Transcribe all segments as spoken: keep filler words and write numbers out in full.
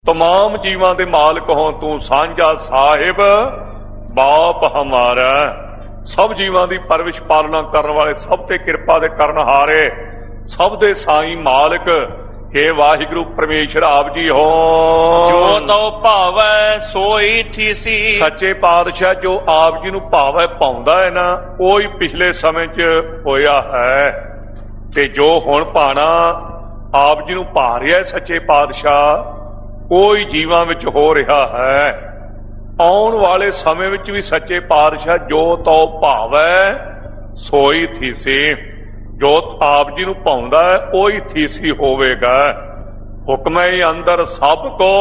तमाम जीवां दे मालिक हों तू सांझा साहिब बाप हमारा। सब जीवां दी परविश पालना करन वाले, सब ते कृपा दे करन हारे, सब दे साई मालिक हे वाहिगुरु परमेश्वर आप जी हो। जो तो भावै सोई थीसी। सच्चे पातशाह जो आप जी नूं भावै पाउंदा है ना, ओही पिछले समय च होया है ते जो हुण भाना आप जी नूं भा रिहा सच्चे पातशाह ਉਹੀ ਜੀਵਾਂ ਵਿੱਚ ਹੋ ਰਿਹਾ ਹੈ। ਆਉਣ ਵਾਲੇ ਸਮੇਂ ਵਿੱਚ ਵੀ ਸੱਚੇ ਪਾਤਸ਼ਾਹ ਜੋ ਤੋ ਭਾਵੈ ਸੋਈ ਥੀਸੀ, ਜੋ ਆਪ ਜੀ ਨੂੰ ਭਾਉਂਦਾ ਹੈ ਉਹੀ ਥੀਸੀ ਹੋਵੇਗਾ। ਹੁਕਮੈ ਅੰਦਰ ਸਭ ਕੋ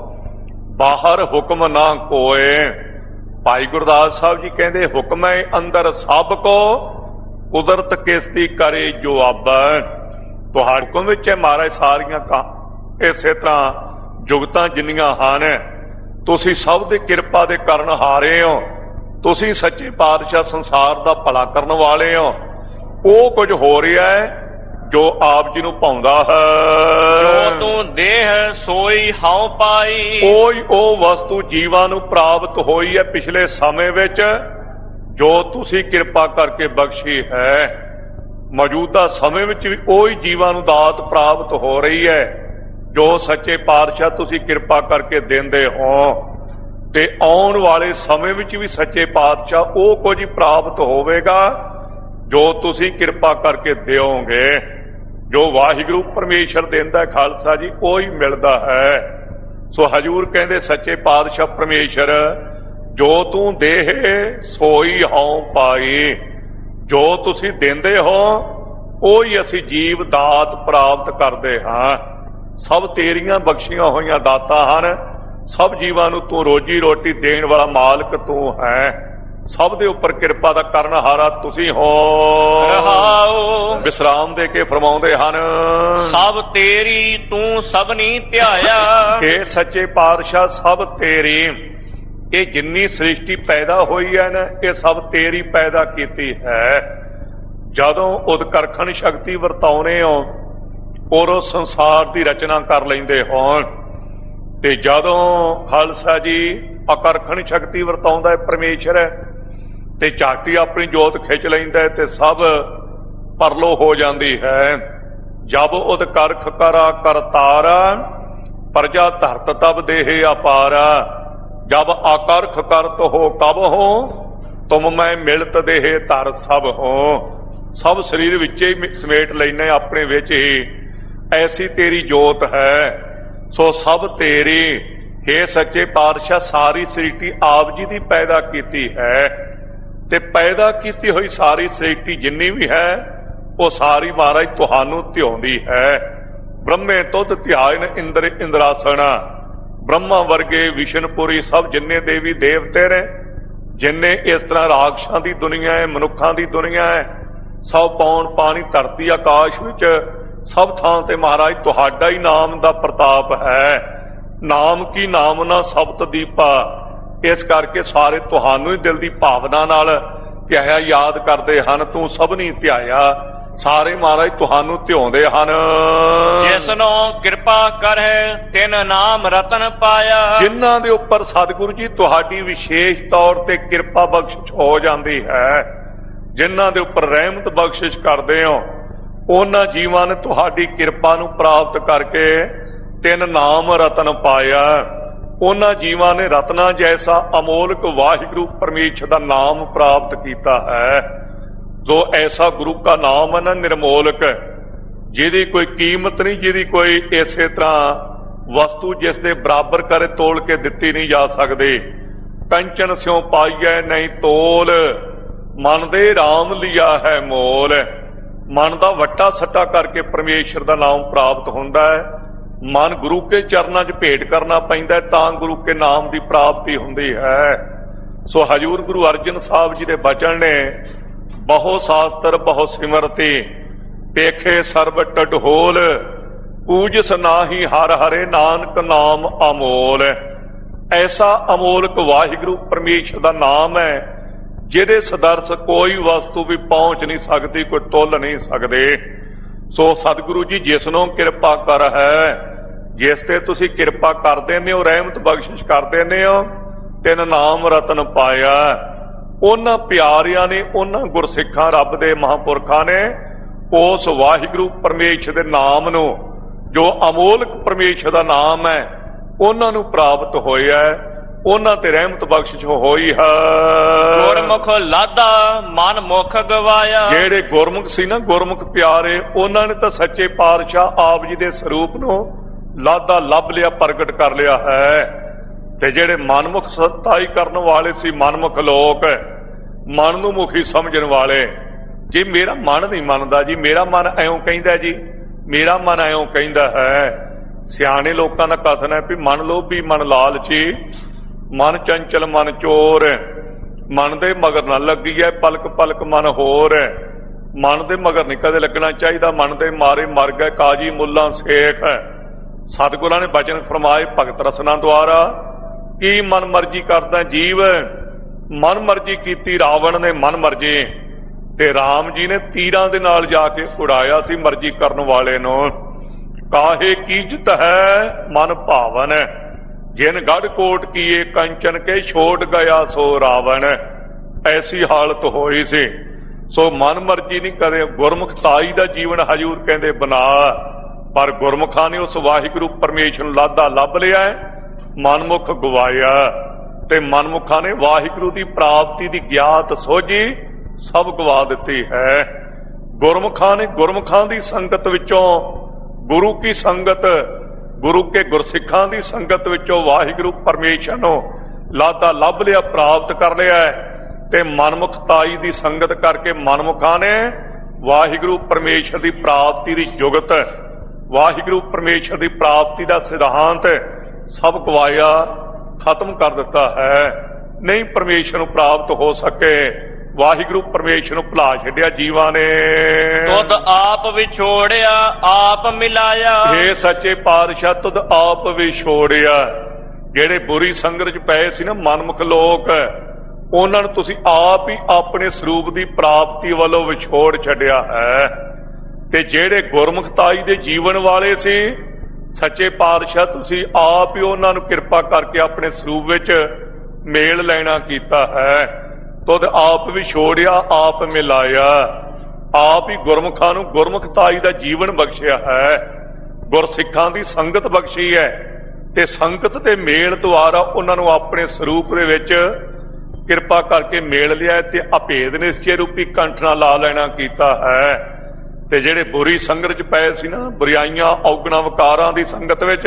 ਬਾਹਰ ਹੁਕਮ ਨਾ ਕੋਏ। ਭਾਈ ਗੁਰਦਾਸ ਸਾਹਿਬ ਜੀ ਕਹਿੰਦੇ ਹੁਕਮੈ ਅੰਦਰ ਸਭ ਕੋ ਕੁਦਰਤ ਕਿਸਤੀ ਕਰੇ ਜੋ ਆਬੈ। ਤੁਹਾਡੇ ਹੁਕਮ ਵਿੱਚ ਹੈ ਮਹਾਰਾਜ ਸਾਰੀਆਂ ਕਾ ਇਸੇ ਤਰ੍ਹਾਂ जुगतां जिन्नियां हान तुसीं सब दे किरपा दे करन हारे हो। तुसीं सच्चे पातशाह संसार दा भला करन वाले हो। वो कुछ हो रहा है जो आप जी नूं भाउंदा है। जो तू देह सोई हाउ पाई। ओही ओ वस्तु जीवां नूं प्राप्त होई है पिछले समय विच जो तुसीं किरपा करके बख्शी है। मौजूदा समय विच भी ओही जीवां नूं दात प्राप्त हो रही है जो सच्चे पातशाह तुसीं किरपा करके देंदे हो। ते आउण वाले समय विच भी सच्चे पातशाह वो कुछ प्राप्त होवेगा जो तुसीं किरपा करके दिओगे। जो वाहिगुरु परमेश्वर देंदा खालसा जी ओही मिलदा है। सो हजूर कहंदे सच्चे पातशाह परमेश्वर जो तू देह सोई हाउ पाई। जो तुसीं देंदे हो ओही असीं जीव दात प्राप्त करदे हां। सब तेरियां बख्शियां होइयां दाता हन। सब जीवां नूं तू रोजी रोटी देण वाला मालिक तू है। सब दे उपर किरपा दा करन हारा तुसीं हो। रहाओ विश्राम दे के फरमाउंदे हन सब तेरी तू सबनी ध्याया। हे सच्चे पातशाह सब तेरी। ये जिन्नी सृष्टि पैदा हुई है ना ये सब तेरी पैदा कीती है। जदों उदकरखण शक्ति वरताउने हो और संसार की रचना कर लेंदे होण ते जदों खालसा जी अकरखण शक्ति वरताउंदा है परमेश्वर ते झाटी अपनी जोत खिंच लैंदा है ते सब परलो हो जाती है। जब उदकरख करा करतारा प्रजा धरत तब देह अपारा। जब अकरख करत हो कब हो तुम मैं मिलत देह धर सब हो। सब शरीर विच ही समेट लैने अपने विच ही ऐसी तेरी जोत है। सो सब तेरी हे सच्चे पातशाह सारी सृष्टि आप जी दी पैदा कीती है ते पैदा कीती हुई सारी सृष्टि जिन्नी भी है वो सारी महाराज तुहानू ध्याउंदी है। ब्रह्मे तुध ध्यान इंद्र इंद्रासना। ब्रह्मा वर्गे विशनपुरी सब जिन्ने देवी देवते ने जिन्ने इस तरह राक्षसां दी दुनिया है मनुखां दी दुनिया है सब पौन पानी धरती आकाश विच सब थां ते महाराज तुहाडा ही नाम दा प्रताप है। नाम की नाम ना सब्त दीपा। इस करके सारे तुहानू ही दिल दी भावना नाल ध्याया याद करदे हन। तू सबनी ध्याया सारे महाराज तुहानू ध्याउंदे हन। जिसनों कृपा करे तिन नाम रतन पाया। जिन्हां दे उपर सतगुरु जी तुहाडी विशेष तौर ते कृपा बख्शिश हो जाती है। जिन्हां दे उपर रहमत बख्शिश करदे हो उन्हां जीवां ने तुहाडी किरपा नूं प्राप्त करके तिन नाम रतन पाया। उन्हां जीवां ने रत्ना जैसा अमोलक वाहिगुरु परमेश्वर दा नाम प्राप्त किया है। जो ऐसा गुरु का नाम है ना निर्मोलक जिहदी कोई कीमत नहीं, जिहदी कोई इसे तरह वस्तु जिस दे बराबर करे तोल के दिती नहीं जा सकती। कंचन स्यों पाइए नहीं तोल मन दे राम लिया है मोल। मन का वट्टा सट्टा करके परमेश्वर का नाम प्राप्त होता है। मन गुरु के चरणों च भेंट करना पैंदा है तां गुरु के नाम की प्राप्ति होती है। सो हजूर गुरु अर्जन साहब जी के बचन ने बहु शास्त्र बहु सिमरती पेखे सर्व टडहोल पूजस नाही हर हरे नानक नाम अमोल। ऐसा अमोलक वाहिगुरु परमेश्वर का नाम है जिहदे सदर्श कोई वस्तु भी पहुंच नहीं सकती, कोई तुल नहीं सकते। सो सतगुरु जी जिसनों कृपा कर है ਜਿਸ ਤੇ ਤੁਸੀਂ ਕਿਰਪਾ ਕਰਦੇ ਨੇ ਹੋ, ਰਹਿਮਤ ਬਖਸ਼ਿਸ਼ ਕਰਦੇ ਨੇ ਹੋ, ਤਿੰਨ ਨਾਮ ਰਤਨ ਪਾਇਆ। ਉਹਨਾਂ ਪਿਆਰਿਆਂ ਨੇ, ਉਹਨਾਂ ਗੁਰਸਿੱਖਾਂ ਰੱਬ ਦੇ ਮਹਾਂਪੁਰਖਾਂ ਨੇ ਉਸ ਵਾਹਿਗੁਰੂ ਪਰਮੇਸ਼ਰ ਦੇ ਨਾਮ ਨੂੰ, ਜੋ ਅਮੋਲਕ ਪਰਮੇਸ਼ਰ ਦਾ ਨਾਮ ਹੈ, ਉਹਨਾਂ ਨੂੰ ਪ੍ਰਾਪਤ ਹੋਇਆ, ਉਹਨਾਂ ਤੇ ਰਹਿਮਤ ਬਖਸ਼ਿਸ਼ ਹੋਈ ਹੈ। ਗੁਰਮੁਖ ਲਾਦਾ ਮਨ ਮੁਖ ਗਵਾਇਆ। ਜਿਹੜੇ ਗੁਰਮੁਖ ਸੀ ਨਾ, ਗੁਰਮੁਖ ਪਿਆਰੇ, ਉਹਨਾਂ ਨੇ ਤਾਂ ਸੱਚੇ ਪਾਤਸ਼ਾਹ ਆਪ ਜੀ ਦੇ ਸਰੂਪ ਨੂੰ ਲਾਦਾ ਲੱਭ ਲਿਆ, ਪ੍ਰਗਟ ਕਰ ਲਿਆ ਹੈ। ਤੇ ਜਿਹੜੇ ਮਨਮੁਖ ਸਤਾਈ ਕਰਨ ਵਾਲੇ ਸੀ, ਮਨਮੁਖ ਲੋਕ, ਮਨ ਨੂੰ ਮੁਖੀ ਸਮਝਣ ਵਾਲੇ, ਜੀ ਮੇਰਾ ਮਨ ਨਹੀਂ ਮੰਨਦਾ, ਜੀ ਮੇਰਾ ਮਨ ਐਉਂ ਕਹਿੰਦਾ, ਜੀ ਮੇਰਾ ਮਨ ਐਉਂ ਕਹਿੰਦਾ ਹੈ। ਸਿਆਣੇ ਲੋਕਾਂ ਦਾ ਕਥਨ ਹੈ ਵੀ ਮਨ ਲੋਭੀ, ਮਨ ਲਾਲਚੀ, ਮਨ ਚੰਚਲ, ਮਨ ਚੋਰ, ਮਨ ਦੇ ਮਗਰ ਨਾ ਲੱਗੀ ਹੈ ਪਲਕ ਪਲਕ ਮਨ ਹੋਰ। ਮਨ ਦੇ ਮਗਰ ਨਹੀਂ ਕਦੇ ਲੱਗਣਾ ਚਾਹੀਦਾ, ਮਨ ਦੇ ਮਾਰੇ ਮਰ ਗਏ ਕਾਜੀ ਮੁੱਲਾ ਸੇਖ। ਸਤਿਗੁਰਾਂ ਨੇ ਬਚਨ ਫਰਮਾਏ ਭਗਤ ਰਸਨਾ ਦੁਆਰਾ, ਕੀ ਮਨ ਮਰਜੀ ਕਰਦਾ ਜੀਵ, ਮਨ ਮਰਜੀ ਕੀਤੀ ਰਾਵਣ ਨੇ ਮਨ ਮਰਜੀ, ਤੇ ਰਾਮ ਜੀ ਨੇ ਤੀਰਾਂ ਦੇ ਨਾਲ ਜਾ ਕੇ ਉਡਾਇਆ ਸੀ ਮਰਜੀ ਕਰਨ ਵਾਲੇ ਨੂੰ। ਕਾਹੇ ਕੀਜਤ ਹੈ ਮਨ ਭਾਵਨ, ਜਿਨ ਗੜ ਕੋਟ ਕੀਏ ਕੰਚਨ ਕੇ ਛੋੜ ਗਿਆ ਸੋ ਰਾਵਣ। ਐਸੀ ਹਾਲਤ ਹੋਈ ਸੀ। ਸੋ ਮਨ ਮਰਜੀ ਨਹੀਂ ਕਦੇ। ਗੁਰਮੁਖਤਾਈ ਦਾ ਜੀਵਨ ਹਜੂਰ ਕਹਿੰਦੇ ਬਣਾ, ਪਰ ਗੁਰਮੁਖਾਂ ਨੇ ਉਸ ਵਾਹਿਗੁਰੂ ਪਰਮੇਸ਼ਰ ਨੂੰ ਲਾਦਾ ਲੱਭ ਲਿਆ, ਮਨਮੁਖ ਗਵਾਇਆ। ਤੇ ਮਨਮੁਖਾਂ ਨੇ ਵਾਹਿਗੁਰੂ ਦੀ ਪ੍ਰਾਪਤੀ ਦੀ ਗਿਆਤ ਸੋਝੀ ਸਭ ਗਵਾ ਦਿੱਤੀ ਹੈ। ਗੁਰਮੁਖਾਂ ਨੇ ਗੁਰਮੁਖਾਂ ਦੀ ਸੰਗਤ ਵਿੱਚੋਂ, ਗੁਰੂ ਕੀ ਸੰਗਤ, ਗੁਰੂ ਕੇ ਗੁਰਸਿੱਖਾਂ ਦੀ ਸੰਗਤ ਵਿੱਚੋਂ ਵਾਹਿਗੁਰੂ ਪਰਮੇਸ਼ਰ ਨੂੰ ਲਾਦਾ ਲੱਭ ਲਿਆ, ਪ੍ਰਾਪਤ ਕਰ ਲਿਆ। ਤੇ ਮਨਮੁਖਤਾਈ ਦੀ ਸੰਗਤ ਕਰਕੇ ਮਨਮੁਖਾਂ ਨੇ ਵਾਹਿਗੁਰੂ ਪਰਮੇਸ਼ਰ ਦੀ ਪ੍ਰਾਪਤੀ ਦੀ ਜੁਗਤ, ਵਾਹਿਗੁਰੂ ਪਰਮੇਸ਼ਰ ਦੀ ਪ੍ਰਾਪਤੀ ਦਾ ਸਿਧਾਂਤ ਸਭ ਗਵਾਇਆ, ਖਤਮ ਕਰ ਦਿੱਤਾ ਹੈ। ਨਹੀਂ ਪਰਮੇਸ਼ਰ ਨੂੰ ਪ੍ਰਾਪਤ ਹੋ ਸਕੇ, ਵਾਹਿਗੁਰੂ ਪਰਮੇਸ਼ਰ ਨੂੰ ਭੁਲਾ ਛੱਡਿਆ ਜੀਵਾਂ ਨੇ। ਤੁਧ ਆਪ ਵਿਛੋੜਿਆ ਆਪ ਮਿਲਾਇਆ। ਇਹ ਸੱਚੇ ਪਾਤਸ਼ਾਹ ਤੁਧ ਆਪ ਵਿਛੋੜਿਆ। ਜਿਹੜੇ ਬੁਰੀ ਸੰਗਤ ਚ ਪਏ ਸੀ ਨਾ ਮਨਮੁਖ ਲੋਕ, ਉਹਨਾਂ ਨੂੰ ਤੁਸੀਂ ਆਪ ਹੀ ਆਪਣੇ ਸਰੂਪ ਦੀ ਪ੍ਰਾਪਤੀ ਵੱਲੋਂ ਵਿਛੋੜ ਛੱਡਿਆ ਹੈ। ਤੇ ਜਿਹੜੇ ਗੁਰਮੁਖਤਾਈ ਦੇ ਜੀਵਨ ਵਾਲੇ ਸੀ, ਸੱਚੇ ਪਾਤਸ਼ਾਹ ਤੁਸੀਂ ਆਪ ਹੀ ਉਹਨਾਂ ਨੂੰ ਕਿਰਪਾ ਕਰਕੇ ਆਪਣੇ ਸਰੂਪ ਵਿੱਚ ਮੇਲ ਲੈਣਾ ਕੀਤਾ ਹੈ। ਤੁਧ ਆਪ ਵੀ ਛੋੜਿਆ ਆਪ ਮਿਲਾਇਆ। ਆਪ ਹੀ ਗੁਰਮੁਖਾਂ ਨੂੰ ਗੁਰਮੁਖਤਾਈ ਦਾ ਜੀਵਨ ਬਖਸ਼ਿਆ ਹੈ, ਗੁਰਸਿੱਖਾਂ ਦੀ ਸੰਗਤ ਬਖਸ਼ੀ ਹੈ। ਤੇ ਸੰਗਤ ਦੇ ਮੇਲ ਦੁਆਰਾ ਉਹਨਾਂ ਨੂੰ ਆਪਣੇ ਸਰੂਪ ਦੇ ਵਿੱਚ ਕਿਰਪਾ ਕਰਕੇ ਮੇਲ ਲਿਆ ਤੇ ਅਭੇਦ ਨਿਸ਼ਚੈ ਰੂਪੀ ਕੰਠ ਨਾਲ ਲਾ ਲੈਣਾ ਕੀਤਾ ਹੈ। ਤੇ ਜਿਹੜੇ ਬੁਰੀ ਸੰਗਤ ਚ ਪਏ ਸੀ ਨਾ, ਬੁਰਾਈਆਂ ਔਗਣਾ ਵਿਕਾਰਾਂ ਦੀ ਸੰਗਤ ਵਿੱਚ,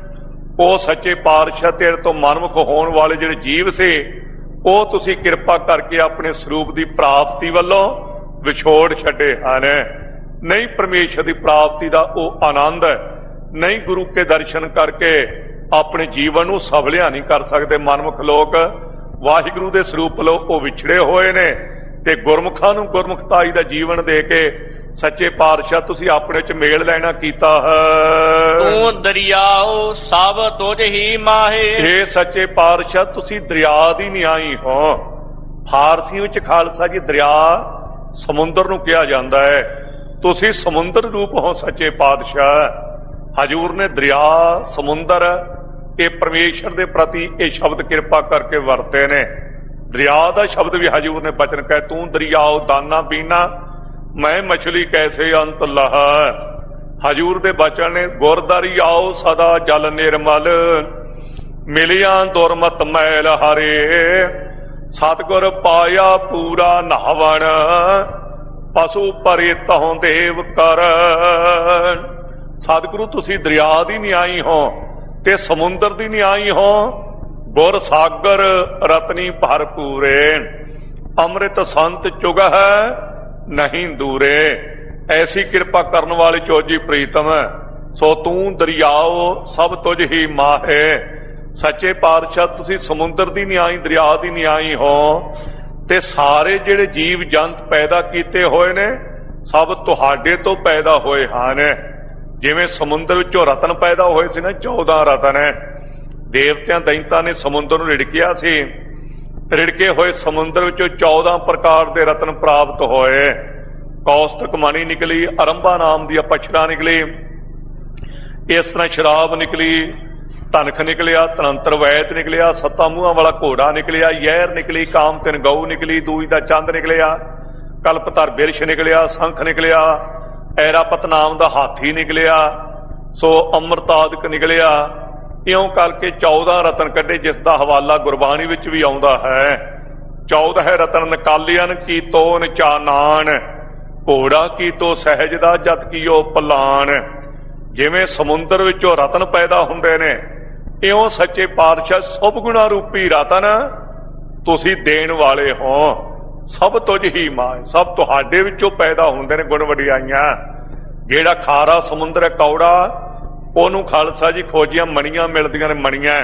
ਉਹ ਸੱਚੇ ਪਾਤਸ਼ਾਹ ਤੇਰੇ ਤੋਂ ਮਨਮੁਖ ਹੋਣ ਵਾਲੇ ਜਿਹੜੇ ਜੀਵ ਸੀ, ਉਹ ਤੁਸੀਂ ਕਿਰਪਾ ਕਰਕੇ ਆਪਣੇ ਸਰੂਪ ਦੀ ਪ੍ਰਾਪਤੀ ਵੱਲੋਂ ਵਿਛੋੜ ਛੱਡੇ ਹਨ। ਨਹੀਂ ਪਰਮੇਸ਼ਰ ਦੀ ਪ੍ਰਾਪਤੀ ਦਾ ਉਹ ਆਨੰਦ, ਨਹੀਂ ਗੁਰੂ ਕੇ ਦਰਸ਼ਨ ਕਰਕੇ ਆਪਣੇ ਜੀਵਨ ਨੂੰ ਸਫਲਿਆ ਨਹੀਂ ਕਰ ਸਕਦੇ ਮਨਮੁਖ ਲੋਕ। ਵਾਹਿਗੁਰੂ ਦੇ ਸਰੂਪ ਵੱਲੋਂ ਉਹ ਵਿਛੜੇ ਹੋਏ ਨੇ। ਤੇ ਗੁਰਮੁਖਾਂ ਨੂੰ ਗੁਰਮੁਖਤਾਈ ਦਾ ਜੀਵਨ ਦੇ ਕੇ ਸੱਚੇ ਪਾਤਸ਼ਾਹ ਤੁਸੀਂ ਆਪਣੇ ਚ ਮੇਲ ਲੈਣਾ ਕੀਤਾ ਹੈ। ਤੂੰ ਦਰਿਆਓ ਸਭ ਤੁਝ ਹੀ ਮਾਹੇ। ਇਹ ਸੱਚੇ ਪਾਤਸ਼ਾਹ ਤੁਸੀਂ ਦਰਿਆ ਦੀ ਨਿਆਈ ਹੋ। ਫਾਰਸੀ ਵਿੱਚ ਖਾਲਸਾ ਜੀ ਦਰਿਆ ਸਮੁੰਦਰ ਨੂੰ ਕਿਹਾ ਜਾਂਦਾ ਹੈ, ਤੁਸੀਂ ਸਮੁੰਦਰ ਰੂਪ ਹੋ ਸੱਚੇ ਪਾਤਸ਼ਾਹ। ਹਜੂਰ ਨੇ ਦਰਿਆ, ਸਮੁੰਦਰ, ਇਹ ਪਰਮੇਸ਼ਰ ਦੇ ਪ੍ਰਤੀ ਇਹ ਸ਼ਬਦ ਕਿਰਪਾ ਕਰਕੇ ਵਰਤੇ ਨੇ। ਦਰਿਆ ਦਾ ਸ਼ਬਦ ਵੀ ਹਜੂਰ ਨੇ ਬਚਨ ਕਹੇ, ਤੂੰ ਦਰਿਆਓ ਦਾਨਾ ਪੀਨਾ ਮੈਂ ਮਛਲੀ ਕੈਸੇ ਅੰਤ ਲਹ। ਹਜੂਰ ਦੇ ਬਚਨ ਨੇ, ਗੁਰ ਦਰਿਆਓ ਸਦਾ ਜਲ ਨਿਰਮਲ ਮਿਲਿਆ ਦੁਰਮਤ ਮੈਲ ਹਰੇ। ਸਤਿਗੁਰ ਪਾਇਆ ਪੂਰਾ ਨਹਾਵਣ ਪਸ਼ੂ ਪਰੇ ਤਹੁ ਦੇਵ ਕਰ। ਸਤਿਗੁਰੂ ਤੁਸੀਂ ਦਰਿਆ ਦੀ ਨਿਆਈ ਹੋ ਤੇ ਸਮੁੰਦਰ ਦੀ ਨਿਆਈ ਹੋ। ਗੁਰ ਸਾਗਰ ਰਤਨੀ ਭਰਪੂਰੇ ਅੰਮ੍ਰਿਤ ਸੰਤ ਚੁਗ ਹੈ ਨਹੀਂ ਦੂਰੇ। ਐਸੀ ਕਿਰਪਾ ਕਰਨ ਵਾਲੇ ਚੋਜੀ ਪ੍ਰੀਤਮ, ਸੋ ਤੂੰ ਦਰਿਆਓ ਸਭ ਤੁਝ ਹੀ ਮਾਹੇ। ਸੱਚੇ ਪਾਤਸ਼ਾਹ ਤੁਸੀਂ ਸਮੁੰਦਰ ਦੀ ਨਿਆਈ, ਦਰਿਆ ਦੀ ਨਿਆਈ ਹੋ। ਤੇ ਸਾਰੇ ਜਿਹੜੇ ਜੀਵ ਜੰਤ ਪੈਦਾ ਕੀਤੇ ਹੋਏ ਨੇ ਸਭ ਤੁਹਾਡੇ ਤੋਂ ਪੈਦਾ ਹੋਏ ਹਨ। ਜਿਵੇਂ ਸਮੁੰਦਰ ਵਿੱਚੋਂ ਰਤਨ ਪੈਦਾ ਹੋਏ ਸੀ ਨਾ, ਚੌਦਾਂ ਰਤਨ ਹੈ। ਦੇਵਤਿਆਂ ਦੈਂਤਾਂ ਨੇ ਸਮੁੰਦਰ ਨੂੰ ਰਿੜਕਿਆ ਸੀ। ਰਿੜਕੇ ਹੋਏ ਸਮੁੰਦਰ ਵਿੱਚੋਂ ਚੌਦਾਂ ਪ੍ਰਕਾਰ ਦੇ ਰਤਨ ਪ੍ਰਾਪਤ ਹੋਏ। ਕੌਸਤਕ ਮਣੀ ਨਿਕਲੀ, ਅਰੰਭਾ ਨਾਮ ਦੀ ਅਪਛਰਾ ਨਿਕਲੀ। ਇਸ ਤਰ੍ਹਾਂ ਸ਼ਰਾਬ ਨਿਕਲੀ, ਧਨਖ ਨਿਕਲਿਆ, ਤਨੰਤਰ ਵੈਤ ਨਿਕਲਿਆ, ਸੱਤਾਂ ਮੂੰਹਾਂ ਵਾਲਾ ਘੋੜਾ ਨਿਕਲਿਆ, ਯਹਿਰ ਨਿਕਲੀ, ਕਾਮ ਤਿੰਨ ਗਊ ਨਿਕਲੀ, ਦੂਜ ਦਾ ਚੰਦ ਨਿਕਲਿਆ, ਕਲਪਤਰ ਬਿਰਛ ਨਿਕਲਿਆ, ਸੰਖ ਨਿਕਲਿਆ, ਐਰਾਪਤ ਨਾਮ ਦਾ ਹਾਥੀ ਨਿਕਲਿਆ, ਸੋ ਅੰਮ੍ਰਿਤਾਦਿਕ ਨਿਕਲਿਆ। ਇਉਂ ਕਰਕੇ ਚੌਦਾਂ ਰਤਨ ਕੱਢੇ, ਜਿਸ ਦਾ ਹਵਾਲਾ ਗੁਰਬਾਣੀ ਵਿੱਚ ਵੀ ਆਉਂਦਾ ਹੈ। ਚੌਦਹ ਰਤਨ ਨਿਕਾਲਿਆਨ ਕੀਤੋ ਨਚਾਨਾਨ, ਘੋੜਾ ਕੀਤੋ ਸਹਿਜ ਦਾ ਜਤ ਕੀਓ ਪਲਾਨ। ਜਿਵੇਂ ਸਮੁੰਦਰ ਵਿੱਚੋਂ ਰਤਨ ਪੈਦਾ ਹੁੰਦੇ ਨੇ, ਇਉਂ ਸੱਚੇ ਪਾਤਸ਼ਾਹ ਸੁਭ ਗੁਣਾ ਰੂਪੀ ਰਤਨ ਤੁਸੀਂ ਦੇਣ ਵਾਲੇ ਹੋ। ਸਭ ਤੁਝ ਹੀ ਮਾਏ, ਸਭ ਤੁਹਾਡੇ ਵਿੱਚੋਂ ਪੈਦਾ ਹੁੰਦੇ ਨੇ ਗੁਣ ਵਡਿਆਈਆਂ। ਜਿਹੜਾ ਖਾਰਾ ਸਮੁੰਦਰ ਹੈ ਕੌੜਾ, ਉਹਨੂੰ ਖਾਲਸਾ ਜੀ ਖੋਜੀਆਂ ਮਣੀਆਂ ਮਿਲਦੀਆਂ ਨੇ, ਮਣੀਆਂ।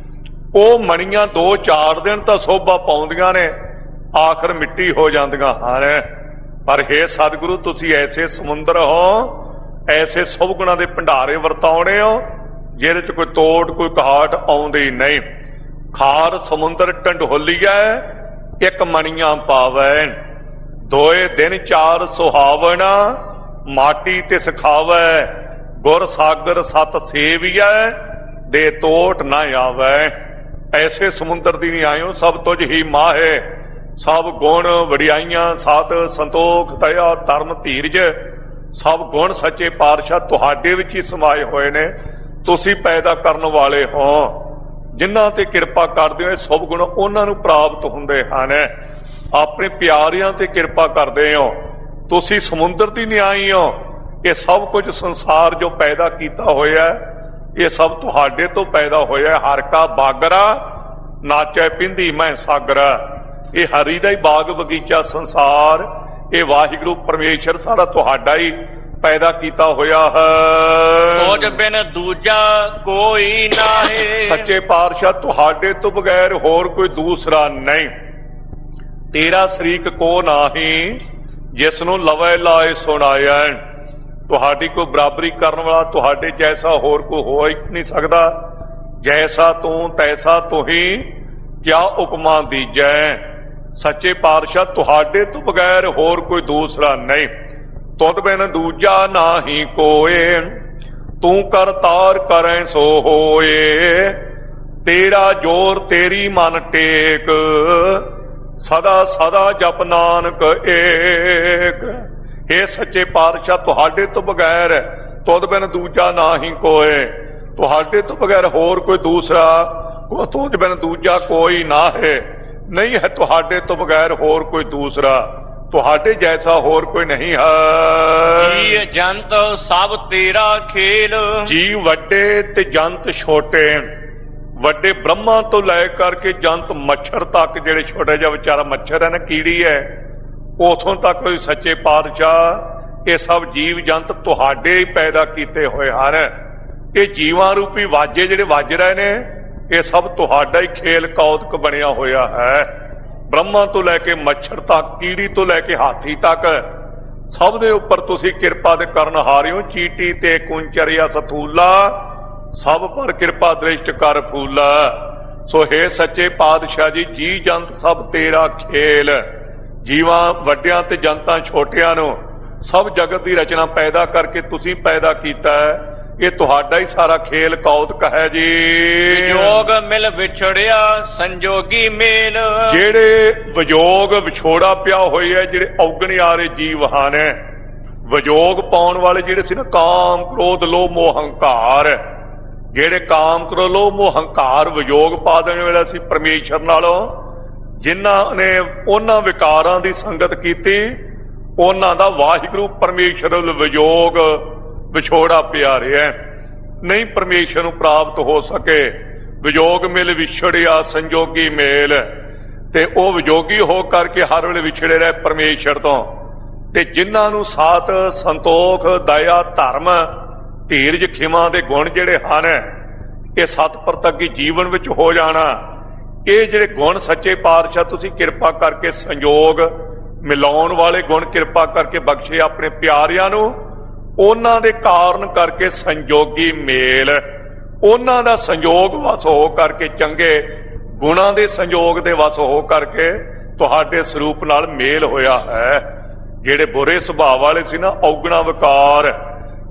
ਉਹ ਮਣੀਆਂ ਦੋ ਚਾਰ ਦਿਨ ਤਾਂ ਸੋਭਾ ਪਾਉਂਦੀਆਂ ਨੇ, ਆਖਰ ਮਿੱਟੀ ਹੋ ਜਾਂਦੀਆਂ ਹਨ। ਪਰ ਹੇ ਸਤਿਗੁਰੂ, ਤੁਸੀਂ ਐਸੇ ਸਮੁੰਦਰ ਹੋ, ਐਸੇ ਸੁਭ ਗੁਣਾਂ ਦੇ ਭੰਡਾਰੇ ਵਰਤਾਉਣੇ ਹੋ, ਜਿਹਦੇ ਚ ਕੋਈ ਤੋੜ ਕੋਈ ਘਾਟ ਆਉਂਦੀ ਨਹੀਂ। ਖਾਰ ਸਮੁੰਦਰ ਢੰਡੋਲੀਐ, ਇੱਕ ਮਣੀਆਂ ਪਾਵੈ, ਦੋਏ ਦਿਨ ਚਾਰ ਸੁਹਾਵਣਾ, ਮਾਟੀ ਤੇ ਸਿਖਾਵੈ, ਗੁਰ ਸਾਗਰ ਸਤ ਸੇਵੀਐ, ਦੇ ਤੋਟ ਨਾ ਆਵੈ। ਐਸੇ ਸਮੁੰਦਰ ਦੀ ਨਹੀਂ ਆਇਓ, ਸਭ ਤੁਝ ਹੀ ਮਾਹੇ। ਸਭ ਗੁਣ ਵਡਿਆਈਆਂ, ਸਤ ਸੰਤੋਖ ਦਇਆ ਧਰਮ ਧੀਰਜ, ਸਭ ਗੁਣ ਸੱਚੇ ਪਾਤਸ਼ਾਹ ਤੁਹਾਡੇ ਵਿੱਚ ਹੀ ਸਮਾਏ ਹੋਏ ਨੇ। ਤੁਸੀਂ ਪੈਦਾ ਕਰਨ ਵਾਲੇ ਹੋ। ਜਿਨ੍ਹਾਂ ਤੇ ਕਿਰਪਾ ਕਰਦੇ ਹੋ, ਇਹ ਸਭ ਗੁਣ ਉਹਨਾਂ ਨੂੰ ਪ੍ਰਾਪਤ ਹੁੰਦੇ ਹਨ। ਆਪਣੇ ਪਿਆਰਿਆਂ ਤੇ ਕਿਰਪਾ ਕਰਦੇ ਹੋ। ਤੁਸੀਂ ਸਮੁੰਦਰ ਦੀ ਨਿਆਈ ਹੋ। ਇਹ ਸਭ ਕੁਝ ਸੰਸਾਰ ਜੋ ਪੈਦਾ ਕੀਤਾ ਹੋਇਆ, ਇਹ ਸਭ ਤੁਹਾਡੇ ਤੋਂ ਪੈਦਾ ਹੋਇਆ। ਹਰ ਕਾ ਬਾਗਰਾ ਨਾਚੈ ਪਿੰਦੀ ਮੈਂ ਸਾਗਰਾ। ਇਹ ਹਰੀ ਦਾ ਹੀ ਬਾਗ ਬਗੀਚਾ ਸੰਸਾਰ, ਇਹ ਵਾਹਿਗੁਰੂ ਪਰਮੇਸ਼ਰ ਸਾਰਾ ਤੁਹਾਡਾ ਹੀ ਪੈਦਾ ਕੀਤਾ ਹੋਇਆ ਹੈ। ਤੋਜ ਬਿਨ ਦੂਜਾ ਕੋਈ ਨਾਹੀ, ਸੱਚੇ ਪਾਤਸ਼ਾਹ ਤੁਹਾਡੇ ਤੋਂ ਬਗੈਰ ਹੋਰ ਕੋਈ ਦੂਸਰਾ ਨਹੀਂ। ਤੇਰਾ ਸ਼ਰੀਕ ਕੋ ਨਾਹੀ, ਜਿਸ ਨੂੰ ਲਵੈ ਲਾਏ ਸੁਣਾਇਆ। ਤੁਹਾਡੀ ਕੋਈ ਬਰਾਬਰੀ ਕਰਨ ਵਾਲਾ ਤੁਹਾਡੇ ਜੈਸਾ ਹੋਰ ਕੋਈ ਹੋ ਹੀ ਨਹੀਂ ਸਕਦਾ। ਜੈਸਾ ਤੂੰ ਤੈਸਾ ਤੁਹੀ, ਕਿਆ ਉਪਮਾ ਦੀਜੈ। ਸੱਚੇ ਪਾਤਸ਼ਾਹ ਤੁਹਾਡੇ ਤੋਂ ਬਗੈਰ ਹੋਰ ਕੋਈ ਦੂਸਰਾ ਨਹੀਂ। ਤੁਧ ਬਿਨ ਦੂਜਾ ਨਾਹੀ ਕੋਏ, ਤੂੰ ਕਰਤਾਰ ਕਰੈ ਸੋ ਹੋਏ। ਤੇਰਾ ਜੋਰ ਤੇਰੀ ਮਨ ਟੇਕ, ਸਦਾ ਸਦਾ ਜਪ ਨਾਨਕ ਏਕ। हे ਸੱਚੇ ਪਾਤਸ਼ਾਹ ਤੁਹਾਡੇ ਤੋਂ ਬਗੈਰ, ਤੁਧ ਬਿਨ ਦੂਜਾ ਨਾਹੀ ਕੋਏ, ਤੁਹਾਡੇ ਤੋਂ ਬਗੈਰ ਹੋਰ ਕੋਈ ਦੂਸਰਾ, ਤੁਧ ਬਿਨ ਦੂਜਾ ਕੋਈ ਨਾ ਹੈ। ਨਹੀਂ ਹੈ ਤੁਹਾਡੇ ਤੋਂ ਬਗੈਰ ਹੋਰ ਕੋਈ ਦੂਸਰਾ, ਤੁਹਾਡੇ ਜੈਸਾ ਹੋਰ ਕੋਈ ਨਹੀਂ ਹੈ। ਜੀ ਜੰਤ ਸਭ ਤੇਰਾ ਖੇਲ, ਜੀ ਵੱਡੇ ਤੇ ਜੰਤ ਛੋਟੇ। ਵੱਡੇ ਬ੍ਰਹਮਾ ਤੋਂ ਲੈ ਕਰਕੇ ਜੰਤ ਮੱਛਰ ਤੱਕ, ਜਿਹੜੇ ਛੋਟਾ ਜਿਹਾ ਵਿਚਾਰਾ ਮੱਛਰ ਹੈ ਨਾ, ਕੀੜੀ ਹੈ, ਉਥੋਂ ਤੱਕ ਵੀ ਸੱਚੇ ਪਾਤਸ਼ਾਹ ਇਹ ਸਭ ਜੀਵ ਜੰਤ ਤੁਹਾਡੇ ਹੀ ਪੈਦਾ ਕੀਤੇ ਹੋਏ ਹਨ। ਇਹ ਜੀਵਾਂ ਰੂਪੀ ਵਾਜੇ ਜਿਹੜੇ ਵੱਜ ਰਹੇ ਨੇ, ਇਹ ਸਭ ਤੁਹਾਡਾ ਹੀ ਖੇਲ ਕੌਤਕ ਬਣਿਆ ਹੋਇਆ ਹੈ। ਬ੍ਰਹਮਾ ਤੋਂ ਲੈ ਕੇ ਮੱਛਰ ਤੱਕ, ਕੀੜੀ ਤੋਂ ਲੈ ਕੇ ਹਾਥੀ ਤੱਕ, ਸਭ ਦੇ ਉੱਪਰ ਤੁਸੀਂ ਕਿਰਪਾ ਦੇ ਕਰਨ ਹਾਰਿਓ। ਚੀਟੀ ਤੇ ਕੁੰਚਰਿਆ ਸਥੂਲਾ, ਸਭ ਪਰ ਕਿਰਪਾ ਦ੍ਰਿਸ਼ਟ ਕਰ ਫੂਲਾ। ਸੋ ਹੈ ਸੱਚੇ ਪਾਤਸ਼ਾਹ ਜੀ, ਜੀ ਜੰਤ ਸਭ ਤੇਰਾ ਖੇਲ। ਜੀਵਾਂ ਵੱਡਿਆਂ ਤੇ ਜਨਤਾਂ ਛੋਟਿਆਂ ਨੂੰ ਸਭ ਜਗਤ ਦੀ ਰਚਨਾ ਪੈਦਾ ਕਰਕੇ ਤੁਸੀਂ ਪੈਦਾ ਕੀਤਾ ਹੈ। ਇਹ ਤੁਹਾਡਾ ਹੀ ਸਾਰਾ ਖੇਲ ਕੌਤਕ ਹੈ ਜੀ। ਵਿਜੋਗ ਮਿਲ ਵਿਛੜਿਆ ਸੰਜੋਗੀ ਮੇਲ, ਜਿਹੜੇ ਵਿਜੋਗ ਵਿਛੋੜਾ ਪਿਆ ਹੋਇਆ, ਜਿਹੜੇ ਔਗਣਿਆਰੇ ਜੀਵ ਹਨ, ਵਿਜੋਗ ਪਾਉਣ ਵਾਲੇ ਜਿਹੜੇ ਸੀ ਨਾ, ਕਾਮ ਕ੍ਰੋਧ ਲੋਭ ਮੋਹ ਹੰਕਾਰ, ਜਿਹੜੇ ਕਾਮ ਕ੍ਰੋਧ ਲੋਭ ਮੋਹ ਹੰਕਾਰ ਵਿਜੋਗ ਪਾ ਦੇਣ ਵਾਲਾ ਸੀ ਪਰਮੇਸ਼ਰ ਨਾਲੋਂ, ਜਿਨ੍ਹਾਂ ਨੇ ਉਹਨਾਂ ਵਿਕਾਰਾਂ ਦੀ ਸੰਗਤ ਕੀਤੀ, ਉਹਨਾਂ ਦਾ ਵਾਹਿਗੁਰੂ ਪਰਮੇਸ਼ਰ ਵਿਜੋਗ ਵਿਛੋੜਾ ਪਿਆ ਰਿਹਾ। ਨਹੀਂ ਪਰਮੇਸ਼ਰ ਨੂੰ ਪ੍ਰਾਪਤ ਹੋ ਸਕੇ। ਵਿਜੋਗ ਮਿਲ ਵਿਛੜਿਆ ਸੰਜੋਗੀ ਮੇਲ, ਤੇ ਉਹ ਵਿਜੋਗੀ ਹੋ ਕਰਕੇ ਹਰ ਵੇਲੇ ਵਿਛੜੇ ਰਹੇ ਪਰਮੇਸ਼ਰ ਤੋਂ। ਤੇ ਜਿਨ੍ਹਾਂ ਨੂੰ ਸਾਤ ਸੰਤੋਖ ਦਇਆ ਧਰਮ ਧੀਰਜ ਖਿਮਾ ਦੇ ਗੁਣ ਜਿਹੜੇ ਹਨ, ਇਹ ਸਤ ਪ੍ਰਤੱਗੀ ਜੀਵਨ ਵਿੱਚ ਹੋ ਜਾਣਾ, ਇਹ ਜਿਹੜੇ ਗੁਣ ਸੱਚੇ ਪਾਤਸ਼ਾਹ ਤੁਸੀਂ ਕਿਰਪਾ ਕਰਕੇ ਸੰਜੋਗ ਮਿਲਾਉਣ ਵਾਲੇ ਗੁਣ ਕਿਰਪਾ ਕਰਕੇ ਬਖਸ਼ੇ ਆਪਣੇ ਪਿਆਰਿਆਂ ਨੂੰ, ਉਹਨਾਂ ਦੇ ਕਾਰਨ ਕਰਕੇ ਸੰਜੋਗੀ ਮੇਲ, ਉਹਨਾਂ ਦਾ ਸੰਜੋਗ ਵਸ ਹੋ ਕਰਕੇ, ਚੰਗੇ ਗੁਣਾਂ ਦੇ ਸੰਜੋਗ ਦੇ ਵਸ ਹੋ ਕਰਕੇ ਤੁਹਾਡੇ ਸਰੂਪ ਨਾਲ ਮੇਲ ਹੋਇਆ ਹੈ। ਜਿਹੜੇ ਬੁਰੇ ਸੁਭਾਅ ਵਾਲੇ ਸੀ ਨਾ, ਔਗਣਾ ਵਿਕਾਰ,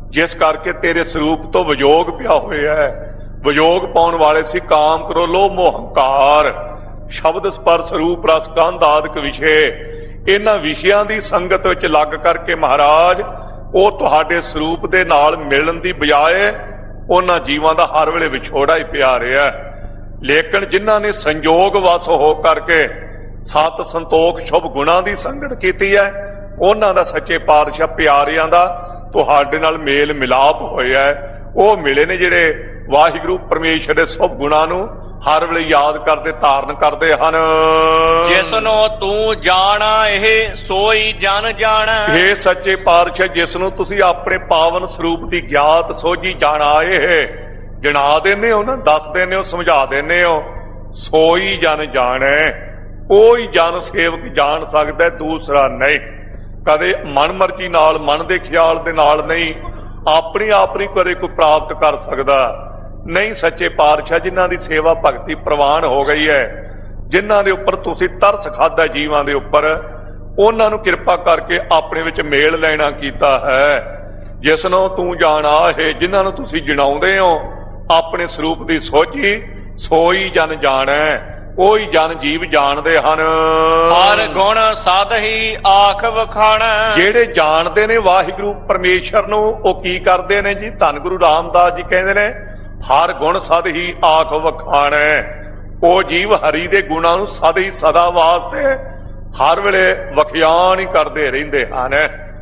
ਜਿਸ ਕਰਕੇ ਤੇਰੇ ਸਰੂਪ ਤੋਂ ਵਿਯੋਗ ਪਿਆ ਹੋਇਆ ਹੈ। ਵਿਯੋਗ ਪਾਉਣ ਵਾਲੇ ਸੀ ਕਾਮ, ਕਰੋ, ਲੋਭ, ਮੋਹ, ਹੰਕਾਰ, ਸ਼ਬਦ, ਸਪਰਸ਼, ਰੂਪ, ਰਸ, ਗੰਧ ਆਦਿਕ ਵਿਸ਼ੇ। ਇਹਨਾਂ ਵਿਸ਼ਿਆਂ ਦੀ ਸੰਗਤ ਵਿੱਚ ਲੱਗ ਕਰਕੇ ਮਹਾਰਾਜ ਉਹ ਤੁਹਾਡੇ ਸਰੂਪ ਦੇ ਨਾਲ ਮਿਲਣ ਦੀ ਬਜਾਏ ਉਹਨਾਂ ਜੀਵਾਂ ਦਾ ਹਰ ਵੇਲੇ ਵਿਛੋੜਾ ਹੀ ਪਿਆ ਰਿਹਾ। ਲੇਕਿਨ ਜਿਨ੍ਹਾਂ ਨੇ ਸੰਜੋਗ ਵਸ ਹੋ ਕਰਕੇ ਸਤ, ਸੰਤੋਖ, ਸ਼ੁਭ ਗੁਣਾਂ ਦੀ ਸੰਗਤ ਕੀਤੀ ਹੈ, ਉਹਨਾਂ ਦਾ ਸੱਚੇ ਪਾਤਸ਼ਾਹ ਪਿਆਰਿਆਂ ਦਾ ਤੁਹਾਡੇ ਨਾਲ ਮੇਲ ਮਿਲਾਪ ਹੋਇਆ ਹੈ। ਉਹ ਮਿਲੇ ਨੇ ਜਿਹੜੇ ਵਾਹਿਗੁਰੂ ਪਰਮੇਸ਼ਰ ਦੇ ਸ਼ੁਭ ਗੁਣਾਂ ਨੂੰ ਹਰ ਵੇਲੇ ਯਾਦ ਕਰਦੇ, ਧਾਰਨ ਕਰਦੇ ਹਨ। ਜਿਸਨੂੰ ਤੂੰ ਜਾਣਾ ਇਹ ਸੋਈ ਜਨ ਜਾਣਾ। ਇਹ ਸੱਚੇ ਪਾਤਸ਼ਾਹ ਜਿਸ ਨੂੰ ਤੁਸੀਂ ਆਪਣੇ ਪਾਵਨ ਸਰੂਪ ਦੀ ਗਿਆਤ ਸੋਝੀ ਜਾਣਾ, ਇਹ ਜਣਾ ਦਿੰਦੇ ਹੋ ਨਾ, ਦੱਸ ਦਿੰਦੇ ਹੋ, ਸਮਝਾ ਦਿੰਦੇ ਹੋ। ਸੋਈ ਜਨ ਜਾਣੈ, ਉਹੀ ਜਨ ਸੇਵਕ ਜਾਣ ਸਕਦਾ, ਦੂਸਰਾ ਨਹੀਂ। ਕਦੇ ਮਨ ਮਰਜ਼ੀ ਨਾਲ, ਮਨ ਦੇ ਖਿਆਲ ਦੇ ਨਾਲ ਨਹੀਂ, ਆਪਣੀ ਆਪਣੀ ਕਦੇ ਕੋਈ ਪ੍ਰਾਪਤ ਕਰ ਸਕਦਾ ਨਹੀਂ। ਸੱਚੇ ਪਾਤਸ਼ਾਹ ਜਿਨ੍ਹਾਂ ਦੀ ਸੇਵਾ ਭਗਤੀ ਪ੍ਰਵਾਨ ਹੋ ਗਈ ਹੈ, ਜਿਨ੍ਹਾਂ ਦੇ ਉੱਪਰ ਤੁਸੀਂ ਤਰਸ ਖਾਧਾ ਜੀਵਾਂ ਦੇ ਉੱਪਰ, ਉਹਨਾਂ ਨੂੰ ਕਿਰਪਾ ਕਰਕੇ ਆਪਣੇ ਵਿੱਚ ਮੇਲ ਲੈਣਾ ਕੀਤਾ ਹੈ। ਜਿਸ ਨੂੰ ਤੂੰ ਜਾਣਾ ਹੈ, ਜਿਨ੍ਹਾਂ ਨੂੰ ਤੁਸੀਂ ਜਣਾਉਂਦੇ ਹੋ ਆਪਣੇ ਸਰੂਪ ਦੀ ਸੋਝੀ, ਸੋਈ ਜਨ ਜਾਣੈ, ਉਹੀ ਜਨ ਜੀਵ ਜਾਣਦੇ ਹਨ। ਹਰ ਗੁਣ ਸਦ ਹੀ ਆਖ ਵਖਾਣਾ। ਜਿਹੜੇ ਜਾਣਦੇ ਨੇ ਵਾਹਿਗੁਰੂ ਪਰਮੇਸ਼ਰ ਨੂੰ, ਉਹ ਕੀ ਕਰਦੇ ਨੇ ਜੀ? ਧੰਨ ਗੁਰੂ ਰਾਮਦਾਸ ਜੀ ਕਹਿੰਦੇ ਨੇ, ਹਰ ਗੁਣ ਸਦ ਹੀ ਆਖ ਵਖਾਣੈ। ਉਹ ਜੀਵ ਹਰੀ ਦੇ ਗੁਣਾਂ ਨੂੰ ਸਦ ਹੀ ਸਦਾ ਵਾਸਤੇ ਹਰ ਵੇਲੇ ਵਖਿਆਨ ਹੀ ਕਰਦੇ ਰਹਿੰਦੇ ਹਨ,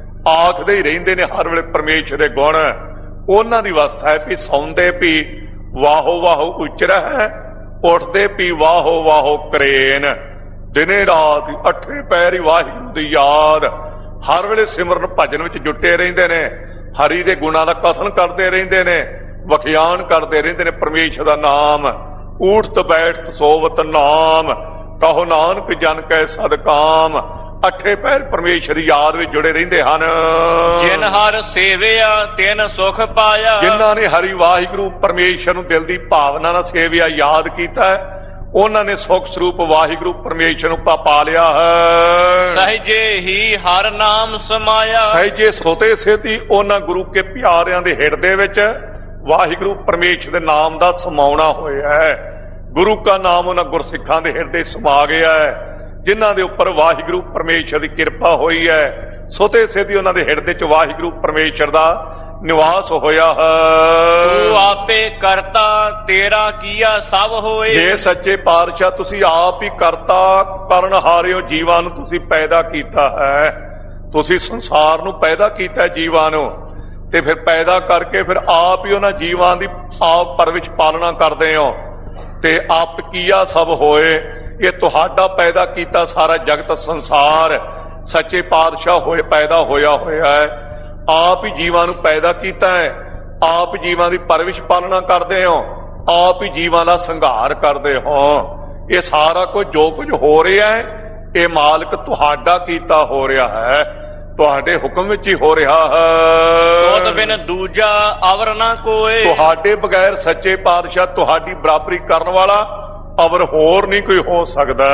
ਆਖਦੇ ਹੀ ਰਹਿੰਦੇ ਨੇ ਹਰ ਵੇਲੇ ਪਰਮੇਸ਼ਰ ਦੇ ਗੁਣ। ਉਹਨਾਂ ਦੀ ਅਵਸਥਾ ਹੈ ਵੀ ਸੌਂਦੇ ਵੀ ਵਾਹੋ ਵਾਹੋ ਉਚਰੈ, ਉੱਠਦੇ ਵੀ ਵਾਹੋ ਵਾਹੋ ਕਰੇਨ। ਦਿਨੇ ਰਾਤ ਅੱਠੇ ਪੈਰ ਹੀ ਵਾਹਿਗੁਰੂ ਦੀ ਯਾਦ, ਹਰ ਵੇਲੇ ਸਿਮਰਨ ਭਜਨ ਵਿੱਚ ਜੁਟੇ ਰਹਿੰਦੇ ਨੇ, ਹਰੀ ਦੇ ਗੁਣਾਂ ਦਾ ਕਥਨ ਕਰਦੇ ਰਹਿੰਦੇ ਨੇ, ਵਖਿਆਨ ਕਰਦੇ ਰਹਿੰਦੇ ਨੇ ਪਰਮੇਸ਼ਰ ਦਾ ਨਾਮ। ਊਠਤ ਬੈਠਤ ਸੋਵਤ ਨਾਮ, ਕਹੋ ਨਾਨਕ ਜਨ ਕੈ ਸਦਕਾਮ। ਅੱਠੇ ਪੈਰ ਪਰਮੇਸ਼ਰ ਦੀ ਯਾਦ ਵਿੱਚ ਜੁੜੇ ਰਹਿੰਦੇ ਹਨ। ਜਿਨ ਹਰ ਸੇਵਿਆ ਤਿਨ ਸੁਖ ਪਾਇਆ। ਜਿਨ੍ਹਾਂ ਨੇ ਹਰੀ ਵਾਹਿਗੁਰੂ ਪਰਮੇਸ਼ਰ ਨੂੰ ਦਿਲ ਦੀ ਭਾਵਨਾ ਨਾਲ ਸੇਵਿਆ, ਯਾਦ ਕੀਤਾ, ਉਹਨਾਂ ਨੇ ਸੁਖ ਸਰੂਪ ਵਾਹਿਗੁਰੂ ਪਰਮੇਸ਼ਰ ਨੂੰ ਪਾ ਲਿਆ ਹੈ। ਸਹਿਜੇ ਹੀ ਹਰ ਨਾਮ ਸਮਾਇਆ। ਸਹਿਜੇ ਸੋਤੇ ਸੇਤੀ ਉਹਨਾਂ ਗੁਰੂ ਕੇ ਪਿਆਰਿਆਂ ਦੇ ਹਿਰਦੇ ਵਿੱਚ ਵਾਹਿਗੁਰੂ ਪਰਮੇਸ਼ਰ ਦੇ ਨਾਮ ਦਾ ਸਮਾਉਣਾ ਹੋਇਆ ਹੈ। ਗੁਰੂ ਕਾ ਨਾਮ ਉਹਨਾਂ ਗੁਰਸਿੱਖਾਂ ਦੇ ਹਿਰਦੇ ਸਮਾ ਗਿਆ ਹੈ, ਜਿਨ੍ਹਾਂ ਦੇ ਉੱਪਰ ਵਾਹਿਗੁਰੂ ਪਰਮੇਸ਼ਰ ਦੀ ਕਿਰਪਾ ਹੋਈ ਹੈ। ਸੋਤੇ ਸੇਤੀ ਉਹਨਾਂ ਦੇ ਹਿਰਦੇ ਚ ਵਾਹਿਗੁਰੂ ਪਰਮੇਸ਼ਰ ਦਾ ਨਿਵਾਸ ਹੋਇਆ ਹੈ। ਤੂੰ ਆਪੇ ਕਰਤਾ ਤੇਰਾ ਕੀਆ ਸਭ ਹੋਏ। ਇਹ ਸੱਚੇ ਪਾਤਸ਼ਾਹ ਤੁਸੀਂ ਆਪ ਹੀ ਕਰਤਾ ਕਰਨ ਹਾਰਿਓ, ਜੀਵਾਂ ਨੂੰ ਤੁਸੀਂ ਪੈਦਾ ਕੀਤਾ ਹੈ। ਤੁਸੀਂ ਸੰਸਾਰ ਨੂੰ ਪੈਦਾ ਕੀਤਾ ਜੀਵਾਂ ਨੂੰ, ਤੇ ਫਿਰ ਪੈਦਾ ਕਰਕੇ ਫਿਰ ਆਪ ਹੀ ਉਹਨਾਂ ਜੀਵਾਂ ਦੀ ਆਪ ਪਰਵਿਸ਼ ਪਾਲਣਾ ਕਰਦੇ ਹੋ। ਤੇ ਆਪ ਕੀਆ ਸਭ ਹੋਏ, ਇਹ ਤੁਹਾਡਾ ਪੈਦਾ ਕੀਤਾ ਸਾਰਾ ਜਗਤ ਸੰਸਾਰ ਸੱਚੇ ਪਾਤਸ਼ਾਹ ਹੋਏ ਪੈਦਾ ਹੋਇਆ ਹੋਇਆ ਹੈ। ਆਪ ਹੀ ਜੀਵਾਂ ਨੂੰ ਪੈਦਾ ਕੀਤਾ ਹੈ, ਆਪ ਜੀਵਾਂ ਦੀ ਪਰਵਿਸ਼ ਪਾਲਣਾ ਕਰਦੇ ਹੋ, ਆਪ ਹੀ ਜੀਵਾਂ ਦਾ ਸੰਘਾਰ ਕਰਦੇ ਹੋ। ਇਹ ਸਾਰਾ ਕੁਝ ਜੋ ਕੁਝ ਹੋ ਰਿਹਾ ਹੈ, ਇਹ ਮਾਲਕ ਤੁਹਾਡਾ ਕੀਤਾ ਹੋ ਰਿਹਾ ਹੈ, ਤੁਹਾਡੇ ਹੁਕਮ ਵਿੱਚ ਹੀ ਹੋ ਰਿਹਾ ਹੈ। ਤੁਧ ਬਿਨ ਦੂਜਾ ਅਵਰ ਨਾ ਕੋਏ। ਤੁਹਾਡੇ ਬਗੈਰ ਸੱਚੇ ਪਾਤਸ਼ਾਹ ਤੁਹਾਡੀ ਬਰਾਬਰੀ ਕਰਨ ਵਾਲਾ ਅਵਰ ਹੋਰ ਨਹੀਂ ਕੋਈ ਹੋ ਸਕਦਾ,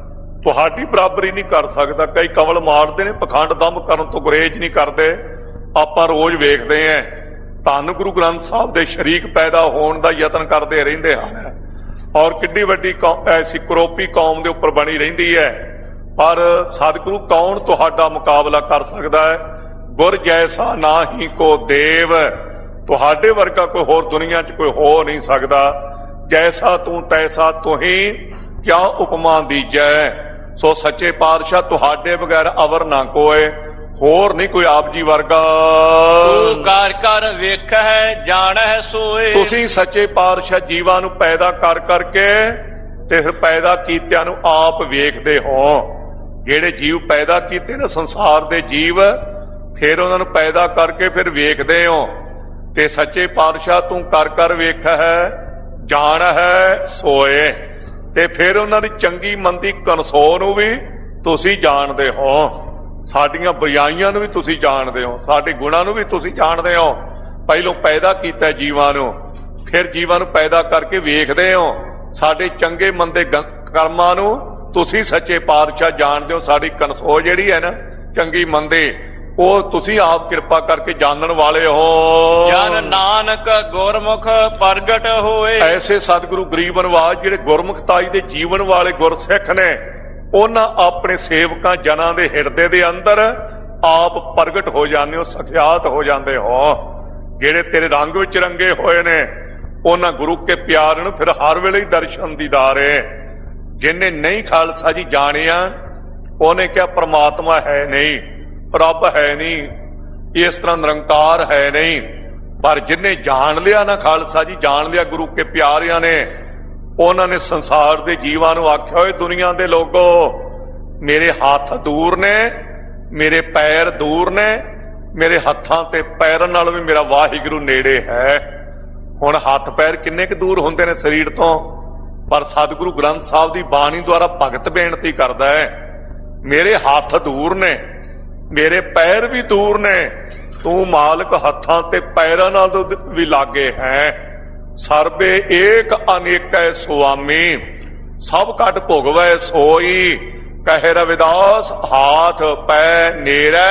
ਤੁਹਾਡੀ ਬਰਾਬਰੀ ਨਹੀਂ ਕਰ ਸਕਦਾ। ਕਈ ਕਵਲ ਮਾਰਦੇ ਨੇ, ਪਖੰਡ ਦੰਭ ਕਰਨ ਤੋਂ ਗੁਰੇਜ਼ ਨਹੀਂ ਕਰਦੇ। ਆਪਾਂ ਰੋਜ਼ ਵੇਖਦੇ ਆਂ ਧੰਨ ਗੁਰੂ ਗ੍ਰੰਥ ਸਾਹਿਬ ਦੇ ਸ਼ਰੀਕ ਪੈਦਾ ਹੋਣ ਦਾ ਯਤਨ ਕਰਦੇ ਰਹਿੰਦੇ ਹਨ, ਔਰ ਕਿੱਡੀ ਵੱਡੀ ਐਸੀ ਕਰੋਪੀ ਕੌਮ ਦੇ ਉੱਪਰ ਬਣੀ ਰਹਿੰਦੀ ਹੈ। ਪਰ ਸਤਿਗੁਰੂ ਕੌਣ ਤੁਹਾਡਾ ਮੁਕਾਬਲਾ ਕਰ ਸਕਦਾ ਹੈ? ਗੁਰ ਜੈਸਾ ਨਾਹੀ ਕੋ ਦੇਵ, ਤੁਹਾਡੇ ਵਰਗਾ ਕੋਈ ਹੋਰ ਦੁਨੀਆ 'ਚ ਕੋਈ ਹੋ ਨਹੀਂ ਸਕਦਾ। ਜੈਸਾ ਤੂੰ ਤੈਸਾ ਤੁਹੀਂ, ਕਿਆ ਉਪਮਾ ਦੀਜੈ। ਸੋ ਸੱਚੇ ਪਾਤਸ਼ਾਹ ਤੁਹਾਡੇ ਬਗੈਰ ਅਵਰ ਨਾ ਕੋਏ, ਹੋਰ ਨਹੀਂ ਕੋਈ ਆਪ ਜੀ ਵਰਗਾ। ਤੂੰ ਕਰ ਕਰ ਵੇਖੈ ਜਾਣੈ ਸੋਏ। ਤੁਸੀਂ ਸੱਚੇ ਪਾਤਸ਼ਾਹ ਜੀਵਾਂ ਨੂੰ ਪੈਦਾ ਕਰ ਕਰਕੇ ਤੇ ਫਿਰ ਪੈਦਾ ਕੀਤਿਆਂ ਨੂੰ ਆਪ ਵੇਖਦੇ ਹੋ। ਜਿਹੜੇ ਜੀਵ ਪੈਦਾ ਕੀਤੇ ਨੇ ਸੰਸਾਰ ਦੇ ਜੀਵ, ਫਿਰ ਉਹਨਾਂ ਨੂੰ ਪੈਦਾ ਕਰਕੇ ਫਿਰ ਵੇਖਦੇ ਹੋ। ਤੇ ਸੱਚੇ ਪਾਤਸ਼ਾਹ ਤੂੰ ਕਰ ਕਰ ਵੇਖੈ ਜਾਣ ਹੈ ਸੋਏ, ਤੇ ਫਿਰ ਉਹਨਾਂ ਦੀ ਚੰਗੀ ਮੰਦੀ ਕਨਸੋ ਨੂੰ ਵੀ ਤੁਸੀਂ ਜਾਣਦੇ ਹੋ, ਸਾਡੀਆਂ ਬੁਰਾਈਆਂ ਨੂੰ ਵੀ ਤੁਸੀਂ ਜਾਣਦੇ ਹੋ, ਸਾਡੇ ਗੁਣਾਂ ਨੂੰ ਵੀ ਤੁਸੀਂ ਜਾਣਦੇ ਹੋ। ਪਹਿਲੋਂ ਪੈਦਾ ਕੀਤਾ ਜੀਵਾਂ ਨੂੰ, ਫਿਰ ਜੀਵਾਂ ਨੂੰ ਪੈਦਾ ਕਰਕੇ ਵੇਖਦੇ ਹੋ। ਸਾਡੇ ਚੰਗੇ ਮੰਦੇ ਕਰਮਾਂ ਨੂੰ ਤੁਸੀਂ ਸੱਚੇ ਪਾਤਸ਼ਾਹ ਜਾਣਦੇ ਹੋ। ਸਾਡੀ ਕਨਸੋ ਜਿਹੜੀ ਹੈ ਨਾ, ਚੰਗੀ ਮੰਦੇ, ਉਹ ਤੁਸੀਂ ਆਪ ਕਿਰਪਾ ਕਰਕੇ ਜਾਣਨ ਵਾਲੇ ਹੋ। ਜਨ ਨਾਨਕ ਗੁਰਮੁਖ ਪ੍ਰਗਟ ਹੋਏ। ਐਸੇ ਸਤਿਗੁਰੂ ਗਰੀਬ ਨਿਵਾਜ ਜਿਹੜੇ ਗੁਰਮੁਖਤਾਈ ਦੇ ਜੀਵਨ ਵਾਲੇ ਗੁਰਸਿੱਖ ਨੇ, ਉਹਨਾਂ ਆਪਣੇ ਸੇਵਕਾਂ ਜਨਾਂ ਦੇ ਹਿਰਦੇ ਦੇ ਅੰਦਰ ਆਪ ਪ੍ਰਗਟ ਹੋ ਜਾਂਦੇ ਹੋ, ਸਖਿਆਤ ਹੋ ਜਾਂਦੇ ਹੋ। ਜਿਹੜੇ ਤੇਰੇ ਰੰਗ ਵਿੱਚ ਰੰਗੇ ਹੋਏ ਨੇ ਉਹਨਾਂ ਗੁਰੂ ਕੇ ਪਿਆਰ ਨੂੰ ਫਿਰ ਹਰ ਵੇਲੇ ਹੀ ਦਰਸ਼ਨ ਦੀਦਾਰੇ। ਜਿਹਨੇ ਨਹੀਂ ਖਾਲਸਾ ਜੀ ਜਾਣਿਆ ਉਹਨੇ ਕਿਹਾ ਪ੍ਰਮਾਤਮਾ ਹੈ ਨਹੀਂ, ਰੱਬ ਹੈ ਨਹੀਂ, ਇਸ ਤਰ੍ਹਾਂ ਨਿਰੰਕਾਰ ਹੈ ਨਹੀਂ। ਪਰ ਜਿਹਨੇ ਜਾਣ ਲਿਆ ਨਾ ਖਾਲਸਾ ਜੀ, ਜਾਣ ਲਿਆ ਗੁਰੂ ਕੇ ਪਿਆਰਿਆਂ ਨੇ, ਉਹਨਾਂ ਨੇ ਸੰਸਾਰ ਦੇ ਜੀਵਾਂ ਨੂੰ ਆਖਿਆ, ਹੋਏ ਦੁਨੀਆ ਦੇ ਲੋਗੋ ਮੇਰੇ ਹੱਥ ਦੂਰ ਨੇ, ਮੇਰੇ ਪੈਰ ਦੂਰ ਨੇ, ਮੇਰੇ ਹੱਥਾਂ ਤੇ ਪੈਰਾਂ ਨਾਲ ਵੀ ਮੇਰਾ ਵਾਹਿਗੁਰੂ ਨੇੜੇ ਹੈ। ਹੁਣ ਹੱਥ ਪੈਰ ਕਿੰਨੇ ਕੁ ਦੂਰ ਹੁੰਦੇ ਨੇ ਸਰੀਰ ਤੋਂ, ਪਰ ਸਤਿਗੁਰੂ ਗ੍ਰੰਥ ਸਾਹਿਬ ਦੀ ਬਾਣੀ ਦੁਆਰਾ ਭਗਤ ਬੇਨਤੀ ਕਰਦਾ ਹੈ, ਮੇਰੇ ਹੱਥ ਦੂਰ ਨੇ, ਮੇਰੇ ਪੈਰ ਵੀ ਦੂਰ ਨੇ, ਤੂੰ ਮਾਲਕ ਹੱਥਾਂ ਤੇ ਪੈਰਾਂ ਨਾਲ ਵੀ ਲਾਗੇ ਹੈ। ਸਰਬੇ ਏਕ ਅਨੇਕੈ ਸੁਆਮੀ, ਸਭ ਘਟ ਭੋਗਵੈ ਸੋਈ, ਕਹੇ ਰਵਿਦਾਸ ਹਾਥ ਪੈ ਨੇਰੈ,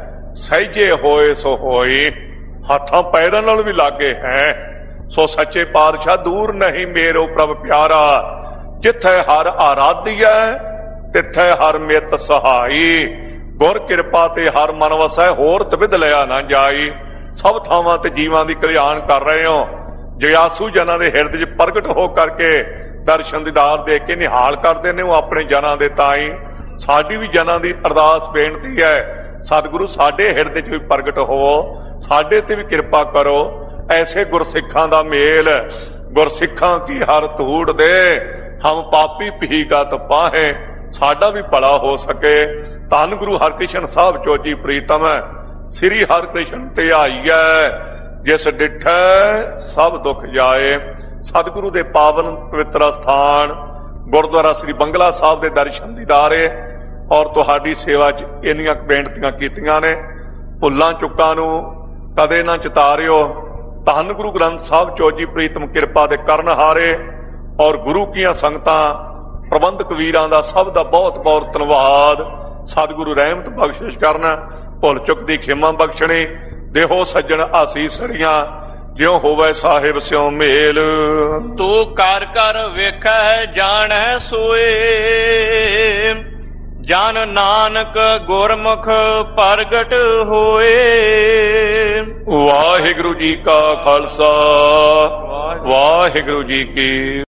ਸਹਿਜੇ ਹੋਏ ਸੋ ਹੋਈ। ਹੱਥਾਂ ਪੈਰਾਂ ਨਾਲ ਵੀ ਲਾਗੇ ਹੈ, ਸੋ ਸੱਚੇ ਪਾਤਸ਼ਾਹ ਦੂਰ ਨਹੀਂ ਮੇਰੋ ਪ੍ਰਭ ਪਿਆਰਾ। ਜਿੱਥੇ ਹਰ ਆਰਾਧੀਐ ਤਿੱਥੇ ਹਰ ਮਿਤ ਸਹਾਈ, ਗੁਰ ਕਿਰਪਾ ਤੇ ਹਰ ਮਨ ਵਸੈ, ਹੋਰ ਤਵਿਧ ਲਿਆ ਨਾ ਜਾਈ। ਸਭ ਥਾਵਾਂ ਤੇ ਜੀਵਾਂ ਦੀ ਕਲਿਆਣ ਕਰ ਰਹੇ ਹੋ। ਜਗਿਆਸੂ ਜਨਾਂ ਦੇ ਹਿਰਦੇ 'ਚ ਪ੍ਰਗਟ ਹੋ ਕਰਕੇ ਦਰਸ਼ਨ ਦੀਦਾਰ ਦੇ ਕੇ ਨਿਹਾਲ ਕਰਦੇ ਨੇ ਉਹ ਆਪਣੇ ਜਨਾਂ ਦੇ ਤਾਈ। ਸਾਡੀ ਵੀ ਜਨਾਂ ਦੀ ਅਰਦਾਸ ਬੇਨਤੀ ਹੈ, ਸਤਿਗੁਰੂ ਸਾਡੇ ਹਿਰਦੇ 'ਚ ਵੀ ਪ੍ਰਗਟ ਹੋਵੋ, ਸਾਡੇ ਤੇ ਵੀ ਕਿਰਪਾ ਕਰੋ। ਐਸੇ ਗੁਰਸਿੱਖਾਂ ਦਾ ਮੇਲ, ਗੁਰਸਿੱਖਾਂ ਕੀ ਹਰ ਧੂੜ ਦੇ, ਹਮ ਪਾਪੀ ਭੀਗਤ ਪਾਹੇ, ਸਾਡਾ ਵੀ ਭਲਾ ਹੋ ਸਕੇ। ਧੰਨ ਗੁਰੂ ਹਰਕ੍ਰਿਸ਼ਨ ਸਾਹਿਬ ਚੋਜੀ ਪ੍ਰੀਤਮ, ਸ੍ਰੀ ਹਰਿਕ੍ਰਿਸ਼ਨ ਤੇ ਆਈਐ, ਜਿਸ ਡਿਠੈ ਸਭ ਦੁੱਖ ਜਾਏ। ਸਤਿਗੁਰੂ ਦੇ ਪਾਵਨ ਪਵਿੱਤਰ ਸਥਾਨ ਗੁਰਦੁਆਰਾ ਸ੍ਰੀ ਬੰਗਲਾ ਸਾਹਿਬ ਦੇ ਦਰਸ਼ਨ ਦੀਦਾਰੇ ਔਰ ਤੁਹਾਡੀ ਸੇਵਾ 'ਚ ਇੰਨੀਆਂ ਬੇਨਤੀਆਂ ਕੀਤੀਆਂ ਨੇ, ਭੁੱਲਾਂ ਚੁੱਕਾਂ ਨੂੰ ਕਦੇ ਨਾ ਚਿਤਾਰਿਓ। ਧੰਨ ਗੁਰੂ ਗ੍ਰੰਥ ਸਾਹਿਬ ਚੋਜੀ ਪ੍ਰੀਤਮ ਕਿਰਪਾ ਦੇ ਕਰਨ ਹਾਰੇ ਔਰ ਗੁਰੂ ਕੀਆਂ ਸੰਗਤਾਂ ਪ੍ਰਬੰਧਕ ਵੀਰਾਂ ਦਾ ਸਭ ਦਾ ਬਹੁਤ ਬਹੁਤ ਧੰਨਵਾਦ। ਸਤਿਗੁਰੂ ਰਹਿਮਤ ਬਖਸ਼ਿਸ਼ ਕਰਨਾ, ਭੁੱਲ ਚੁੱਕ ਦੀ ਖਿਮਾ ਬਖਸ਼ਣੀ, ਦੇਹੋ ਸੱਜਣ ਆਸੀਸੜੀਆਂ, ਜਿਉ ਹੋਵੇ ਸਾਹਿਬ ਸਿਉ ਮੇਲ। ਤੂੰ ਕਰ ਕਰ ਵੇਖੈ ਜਾਣੈ ਸੋਏ, ਜਨ ਨਾਨਕ ਗੁਰਮੁਖ ਪ੍ਰਗਟ ਹੋਏ। ਵਾਹਿਗੁਰੂ ਜੀ ਕਾ ਖਾਲਸਾ, ਵਾਹਿਗੁਰੂ ਜੀ ਕੀ